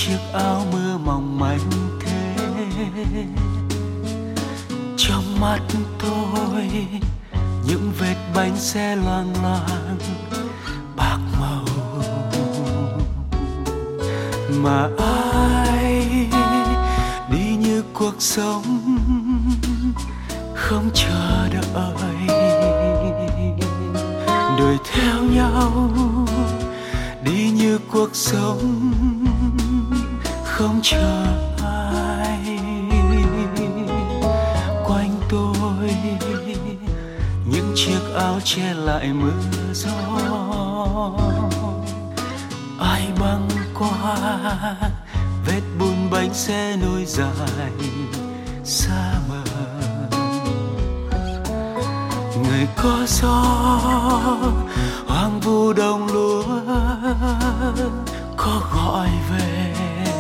chiếc áo mưa mỏng manh thế. Trong mắt tôi những vết bánh xe loang loang bạc màu, mà ai đi như cuộc sống không chờ đợi, đuổi theo nhau đi như cuộc sống không chờ ai. Quanh tôi những chiếc áo che lại mưa gió, ai băng qua vết bùn bánh xe nối dài xa mờ. Người có gió hoang vu đồng lúa có gọi về,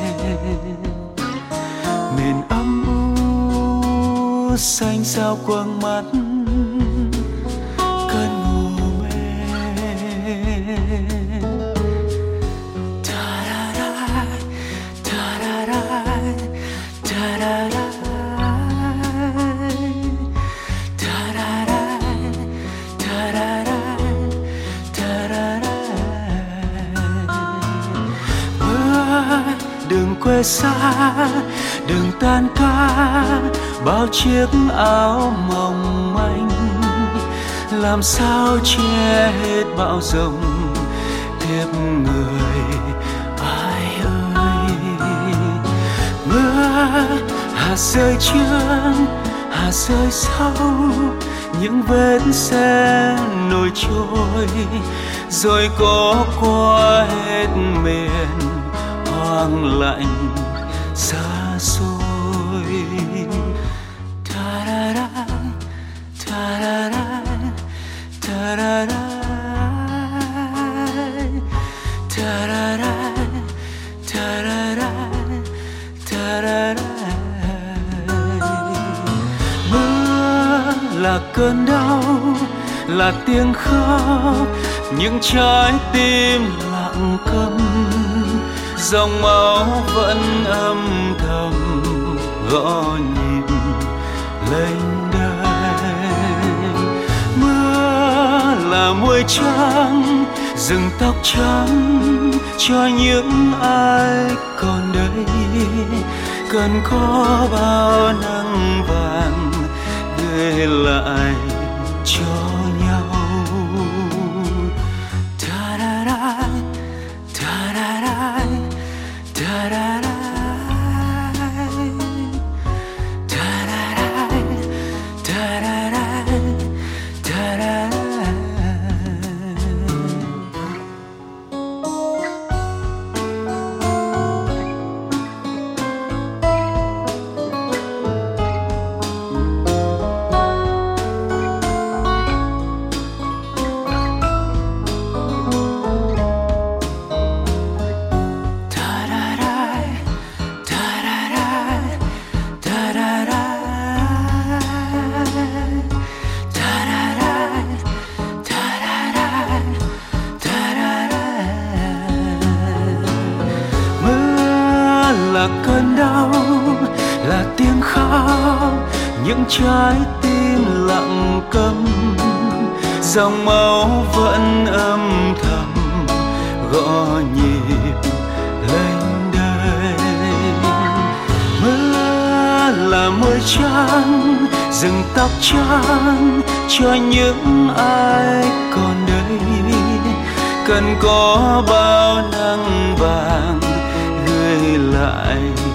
miền âm u xanh sao quầng mắt cơn ngủ mê. Ta-da-da, ta-da-da, ta-da-da. Đường quê xa, đường tan ca, bao chiếc áo mỏng manh làm sao che hết bão giông tiếp người. Ai ơi, mưa hạt rơi trước, hạt rơi sau, những vết xe nổi trôi rồi có qua hết miền hoang lạnh xa xôi. Ta-da-da, ta-da-da, ta-da-da, ta-da-da, ta-da-da, ta-da-da. Mưa là cơn đau, là tiếng khóc, những trái tim lặng câm, dòng máu vẫn âm thầm gõ nhịp lênh đênh. Mưa là muối trắng, rừng tóc trắng cho những ai còn đây, cần có bao nắng vàng gửi lại cho nhau. Ta-da-da, ta-da-da, ta-da-da, ta-da-da, ta-da-da, ta-da-da. Là cơn đau, là tiếng khóc, những trái tim lặng câm, dòng máu vẫn âm thầm gõ nhịp lênh đênh. Mưa là môi trắng, rừng tóc trắng cho những ai còn đây, cần có bao nắng vàng gửi lại